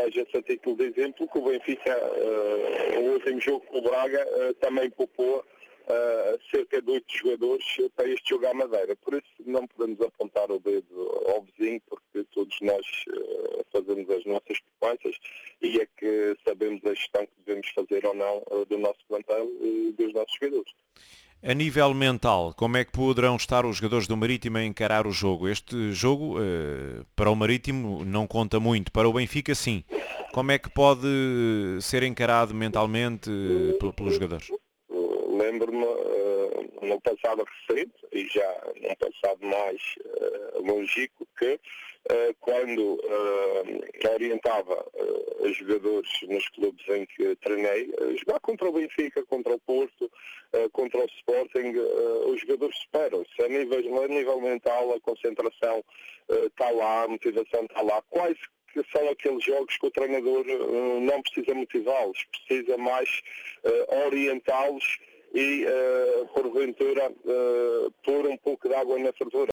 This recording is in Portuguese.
haja-se a título de exemplo que o Benfica, no último jogo com o Braga, também poupou cerca de 8 jogadores para este jogo à Madeira. Por isso não podemos apontar o dedo ao vizinho, porque todos nós fazemos as nossas poupanças e é que sabemos a gestão que devemos fazer ou não do nosso plantel e dos nossos jogadores. A nível mental, como é que poderão estar os jogadores do Marítimo a encarar o jogo? Este jogo, para o Marítimo, não conta muito. Para o Benfica, sim. Como é que pode ser encarado mentalmente pelos jogadores? Lembro-me, no passado recente, e já num passado mais longínquo, que quando orientava os jogadores nos clubes em que treinei, jogar contra o Benfica, contra o Porto, contra o Sporting, os jogadores superam-se. A nível mental, a concentração está lá, a motivação está lá. Quase que são aqueles jogos que o treinador não precisa motivá-los, precisa mais orientá-los e, porventura, pôr um pouco de água na fervura.